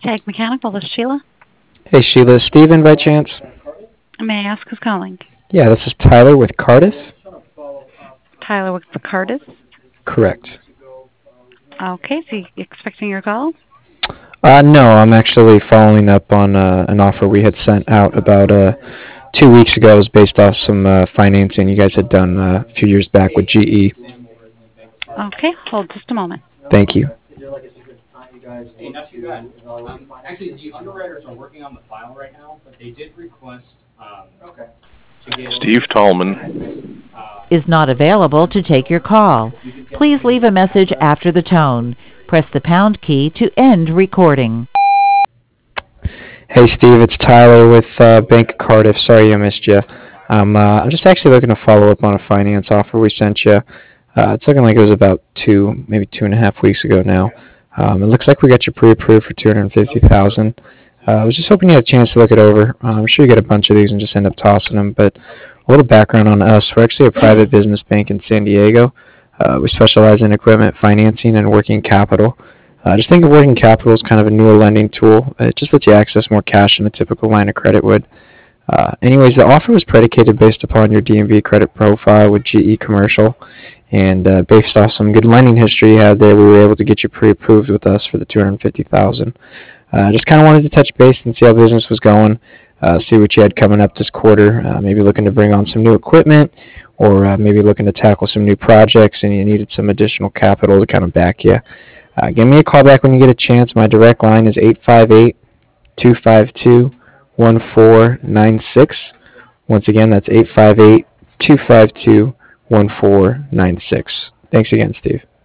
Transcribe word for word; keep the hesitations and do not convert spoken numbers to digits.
Tag Mechanical, this is Sheila. Hey Sheila, is Steven by chance? May I ask who's calling? Yeah, this is Tyler with Cardiff. Tyler with the Cardis. Correct. Okay, is he expecting your call? Uh, no, I'm actually following up on uh, an offer we had sent out about uh, two weeks ago. It was based off some uh, financing you guys had done uh, a few years back with G E. Okay, hold just a moment. Thank you. Hey, not too bad. Um, actually, the underwriters are working on the file right now, but they did request um, to get Steve Tallman uh, is not available to take your call. Please leave a message after the tone. Press the pound key to end recording. Hey Steve, it's Tyler with uh, Bank of Cardiff. Sorry I missed you. Um, uh, I'm just actually looking to follow up on a finance offer we sent you. Uh, it's looking like it was about two, maybe two and a half weeks ago now. Um, it looks like we got you pre-approved for two hundred fifty thousand dollars. Uh, I was just hoping you had a chance to look it over. Uh, I'm sure you get a bunch of these and just end up tossing them, but a little background on us. We're actually a private business bank in San Diego. Uh, we specialize in equipment financing and working capital. Uh, just think of working capital as kind of a newer lending tool. It just lets you access more cash than a typical line of credit would. Uh, anyways, the offer was predicated based upon your D M V credit profile with G E Commercial, and uh, based off some good lending history you had there, we were able to get you pre-approved with us for the two hundred fifty thousand dollars. Uh, just kind of wanted to touch base and see how business was going, uh, see what you had coming up this quarter, uh, maybe looking to bring on some new equipment, or uh, maybe looking to tackle some new projects and you needed some additional capital to kind of back you. Uh, give me a call back when you get a chance. My direct line is eight five eight, two five two, one four nine six. Once again, that's eight five eight, two five two, one four nine six. Thanks again, Steve.